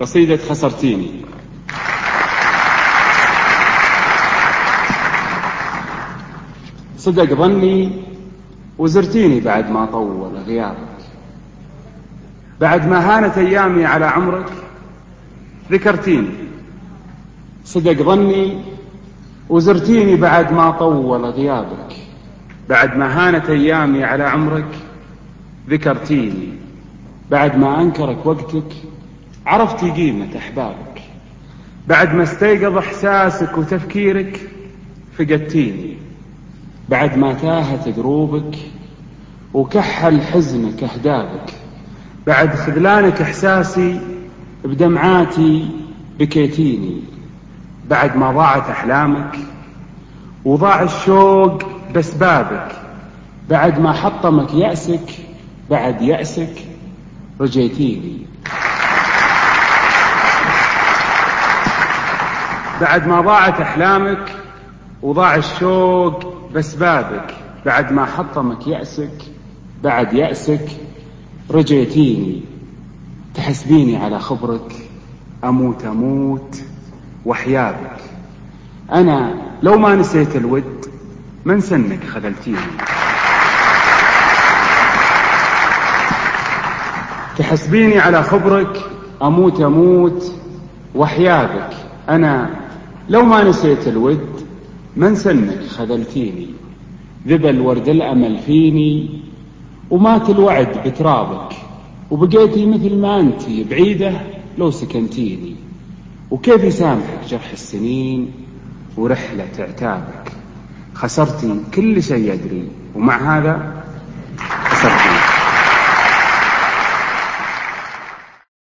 قصيدة خسرتيني. صدق ظني وزرتيني بعد ما طول غيابك، بعد ما هانت أيامي على عمرك ذكرتيني. صدق ظني وزرتيني بعد ما طول غيابك، بعد ما هانت أيامي على عمرك ذكرتيني. بعد ما أنكرك وقتك عرفتي قيمة أحبابك، بعد ما استيقظ إحساسك وتفكيرك فقدتيني. بعد ما تاهت دروبك وكحل حزنك أهدابك، بعد خذلانك إحساسي بدمعاتي بكيتيني. بعد ما ضاعت أحلامك وضاع الشوق بسبابك، بعد ما حطمك يأسك بعد يأسك رجيتيني. بعد ما ضاعت أحلامك وضاع الشوق بسبابك، بعد ما حطمك يأسك بعد يأسك رجيتيني. تحسبيني على خبرك أموت وحيابك، أنا لو ما نسيت الود من سنك خذلتيني. تحسبيني على خبرك أموت وحيابك، أنا لو ما نسيت الود من سنك خذلتيني. ذبل ورد الأمل فيني ومات الوعد بترابك، وبقيتي مثل ما أنتي بعيدة لو سكنتيني. وكيف يسامحك جرح السنين ورحلة عتابك؟ خسرتي كل شيء يدري ومع هذا خسرتي.